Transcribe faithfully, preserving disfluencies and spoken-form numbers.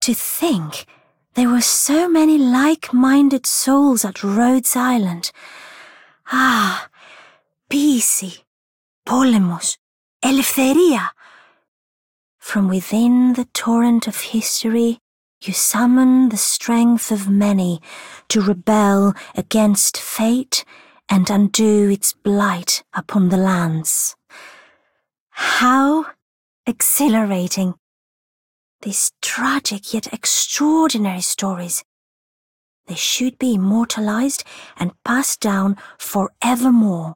To think there were so many like-minded souls at Rhodes Island. Ah, ποίηση, πόλεμος, ελευθερία. From within the torrent of history, you summon the strength of many to rebel against fate and undo its blight upon the lands. How exhilarating! These tragic yet extraordinary stories. They should be immortalized and passed down forevermore.